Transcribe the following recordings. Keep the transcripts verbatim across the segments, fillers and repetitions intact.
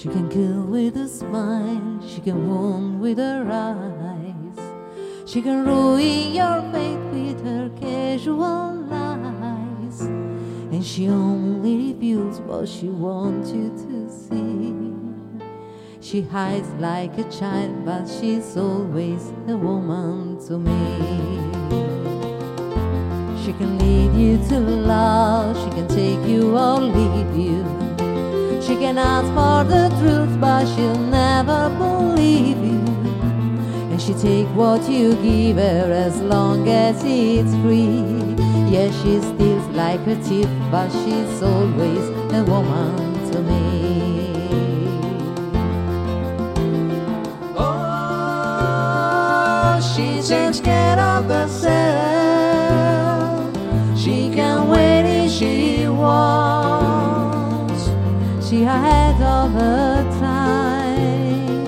She can kill with a smile, she can wound with her eyes, she can ruin your faith with her casual lies, and she only reveals what she wants you to see. She hides like a child, but she's always a woman to me. She can lead you to love, she can take you or leave you. She can ask for the truth, but she'll never believe you. And she take what you give her as long as it's free. Yeah, she steals like a thief, but she's always a woman to me. Oh, she takes care of herself. She can wait if she wants. She ahead of her time.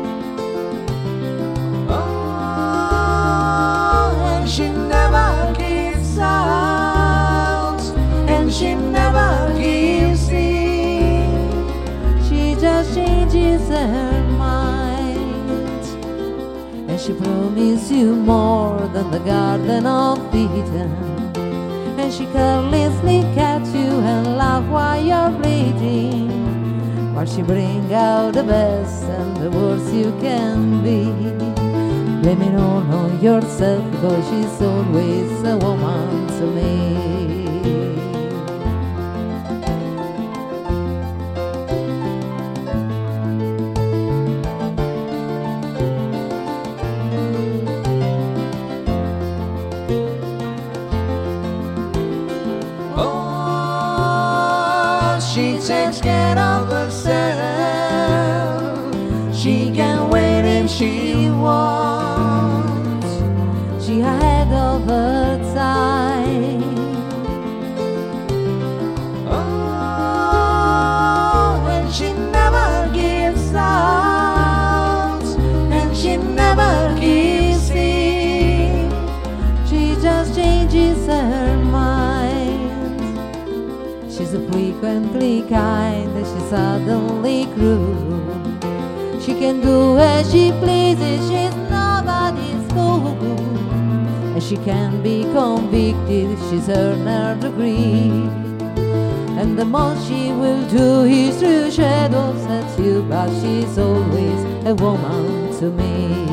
Oh, and she never gives out, and she never gives in. She just changes her mind, and she promises you more than the Garden of Eden. And she carelessly catch you and laugh while you're bleeding, while she bring out the best and the worst you can be. Blame it all on yourself, because she's always a woman to me. She takes care of herself. She can wait if she wants. She ahead of her time. Oh, and she never gives out, and she never gives in. She just changes her mind. She's frequently kind, and she's suddenly cruel. She can do as she pleases, she's nobody's fool. And she can be convicted, she's earned her degree. And the most she will do is through shadows at you, but she's always a woman to me.